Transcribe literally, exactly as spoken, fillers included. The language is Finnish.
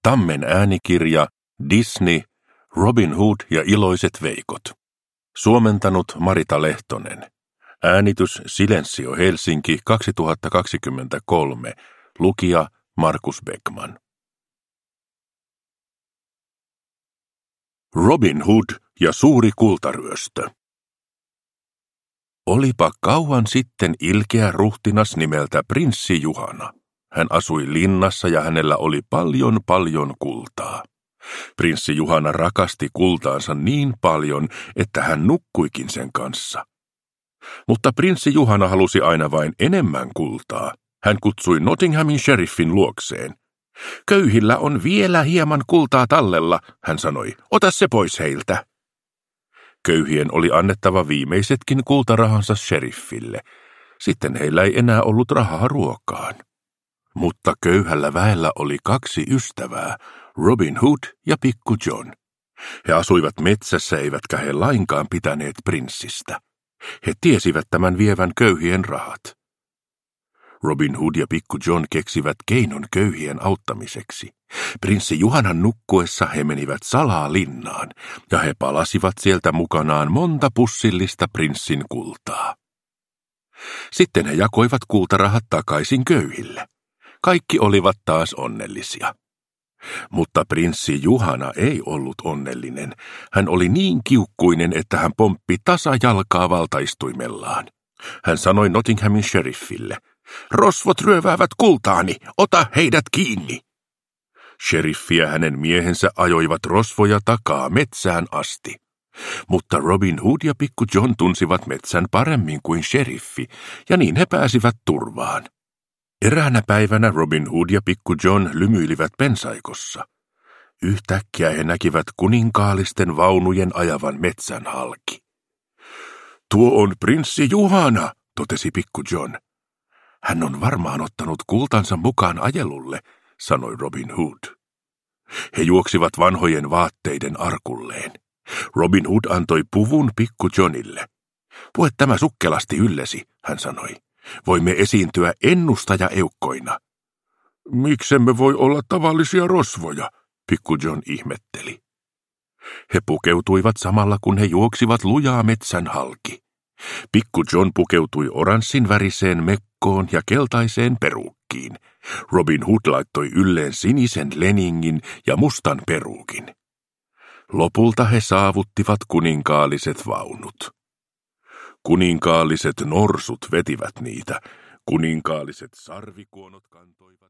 Tammen äänikirja, Disney, Robin Hood ja iloiset veikot. Suomentanut Marita Lehtonen. Äänitys Silensio Helsinki kaksituhattakaksikymmentäkolme. Lukija Markus Beckman. Robin Hood ja suuri kultaryöstö. Olipa kauan sitten ilkeä ruhtinas nimeltä Prinssi Juhana. Hän asui linnassa ja hänellä oli paljon paljon kultaa. Prinssi Juhana rakasti kultaansa niin paljon, että hän nukkuikin sen kanssa. Mutta prinssi Juhana halusi aina vain enemmän kultaa. Hän kutsui Nottinghamin sheriffin luokseen. Köyhillä on vielä hieman kultaa tallella, hän sanoi, ota se pois heiltä. Köyhien oli annettava viimeisetkin kultarahansa sheriffille. Sitten heillä ei enää ollut rahaa ruokaan. Mutta köyhällä väellä oli kaksi ystävää, Robin Hood ja Pikku John. He asuivat metsässä eivätkä he lainkaan pitäneet prinssistä. He tiesivät tämän vievän köyhien rahat. Robin Hood ja Pikku John keksivät keinon köyhien auttamiseksi. Prinssi Juhanan nukkuessa he menivät salaa linnaan, ja he palasivat sieltä mukanaan monta pussillista prinssin kultaa. Sitten he jakoivat kultarahat takaisin köyhille. Kaikki olivat taas onnellisia. Mutta prinssi Juhana ei ollut onnellinen. Hän oli niin kiukkuinen, että hän pomppi tasajalkaa valtaistuimellaan. Hän sanoi Nottinghamin sheriffille, rosvot ryöväävät kultaani, ota heidät kiinni. Sheriffi ja hänen miehensä ajoivat rosvoja takaa metsään asti. Mutta Robin Hood ja Pikku John tunsivat metsän paremmin kuin sheriffi, ja niin he pääsivät turvaan. Eräänä päivänä Robin Hood ja Pikku John lymyilivät pensaikossa. Yhtäkkiä he näkivät kuninkaallisten vaunujen ajavan metsän halki. Tuo on prinssi Juhana, totesi Pikku John. Hän on varmaan ottanut kultansa mukaan ajelulle, sanoi Robin Hood. He juoksivat vanhojen vaatteiden arkulleen. Robin Hood antoi puvun Pikku Johnille. Pue tämä sukkelasti yllesi, hän sanoi. Voimme esiintyä ennustajaeukkoina. Miksemme voi olla tavallisia rosvoja, Pikku John ihmetteli. He pukeutuivat samalla, kun he juoksivat lujaa metsän halki. Pikku John pukeutui oranssin väriseen mekkoon ja keltaiseen peruukkiin. Robin Hood laittoi ylleen sinisen leningin ja mustan peruukin. Lopulta he saavuttivat kuninkaalliset vaunut. Kuninkaalliset norsut vetivät niitä, kuninkaalliset sarvikuonot kantoivat.